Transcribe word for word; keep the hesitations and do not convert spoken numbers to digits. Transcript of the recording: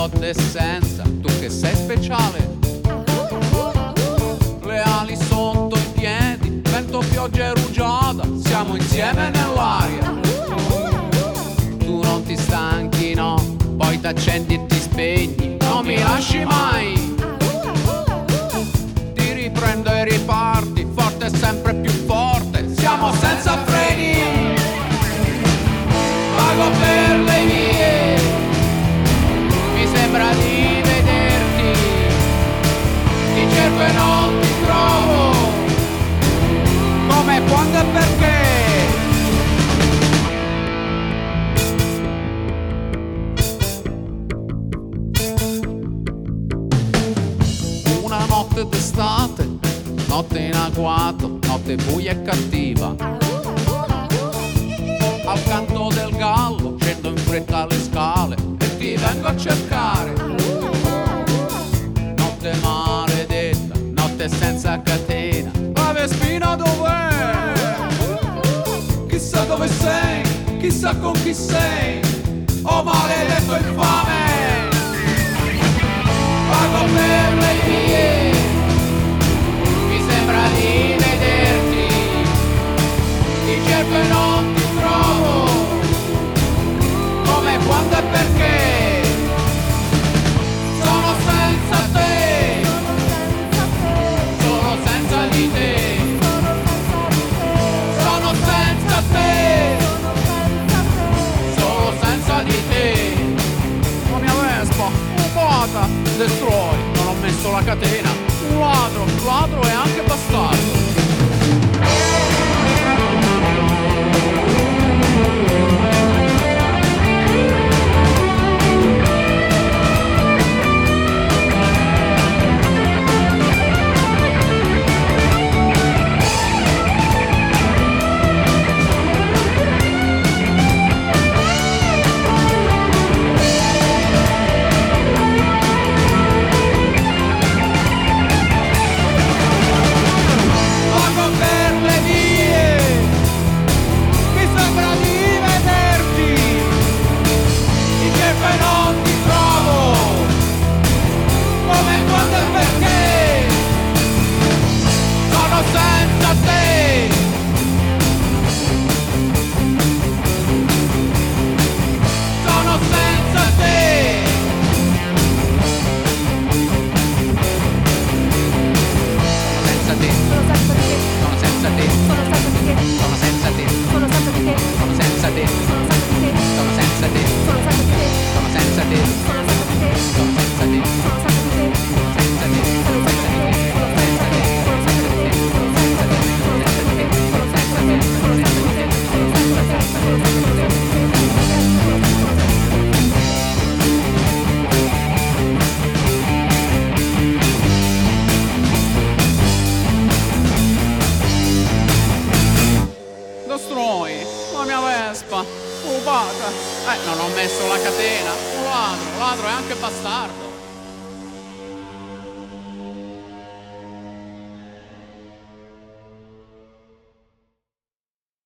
notte e senza, tu che sei speciale. Le ali sotto i piedi, vento, pioggia e rugiada, siamo insieme nell'aria. Tu non ti stanchi, no, poi t'accendi e ti spegni, non mi lasci mai. Ti riprendo e riparti, forte e sempre più forte, siamo senza freni. Vago per le vie, mi sembra di vederti, ti cerco e non ti trovo, come, quando e perché. Una notte d'estate, notte in agguato, notte buia e cattiva. Al canto del gallo scendo in fretta le scale e ti vengo a cercare. Notte maledetta, notte senza catena, la Vespina dov'è? Chissà dove sei, chissà con chi sei, oh maledetto infame. Vago per le vie, mi sembra di vederti, ti cerco e non ti trovo, come, quando e perché. Sono senza te, sono senza di te, sono senza te, sono senza di te. La mia Vespa, ubata, destroy, non ho messo la catena, un ladro, ladro e anche bastardo. La mia Vespa, ubata, eh, non ho messo la catena, un ladro, ladro e anche bastardo.